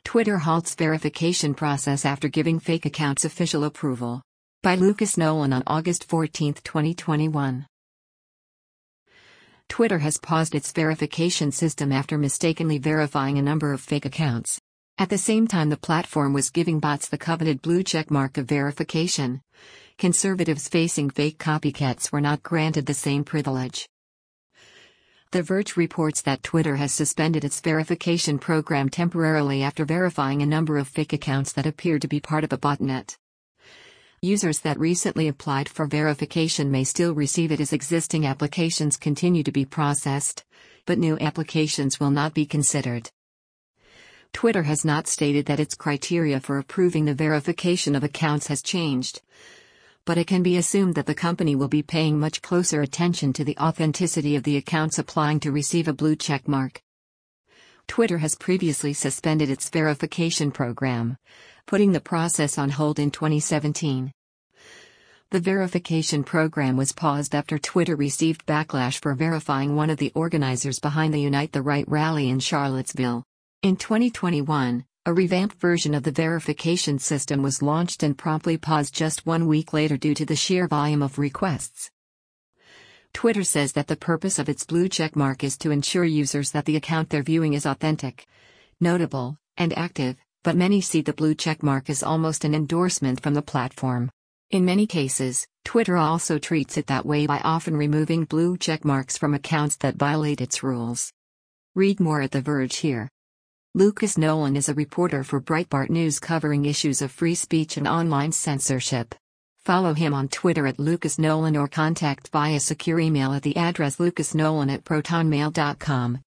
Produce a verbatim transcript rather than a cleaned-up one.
Twitter halts verification process after giving fake accounts official approval. By Lucas Nolan on August fourteenth, twenty twenty-one. Twitter has paused its verification system after mistakenly verifying a number of fake accounts. At the same time the platform was giving bots the coveted blue check mark of verification, conservatives facing fake copycats were not granted the same privilege. The Verge reports that Twitter has suspended its verification program temporarily after verifying a number of fake accounts that appear to be part of a botnet. Users that recently applied for verification may still receive it as existing applications continue to be processed, but new applications will not be considered. Twitter has not stated that its criteria for approving the verification of accounts has changed, but it can be assumed that the company will be paying much closer attention to the authenticity of the accounts applying to receive a blue check mark. Twitter has previously suspended its verification program, putting the process on hold in twenty seventeen. The verification program was paused after Twitter received backlash for verifying one of the organizers behind the Unite the Right rally in Charlottesville. In twenty twenty-one, a revamped version of the verification system was launched and promptly paused just one week later due to the sheer volume of requests. Twitter says that the purpose of its blue check mark is to ensure users that the account they're viewing is authentic, notable, and active, but many see the blue check mark as almost an endorsement from the platform. In many cases, Twitter also treats it that way by often removing blue check marks from accounts that violate its rules. Read more at The Verge here. Lucas Nolan is a reporter for Breitbart News covering issues of free speech and online censorship. Follow him on Twitter at Lucas Nolan or contact via secure email at the address lucasnolan at protonmail dot com.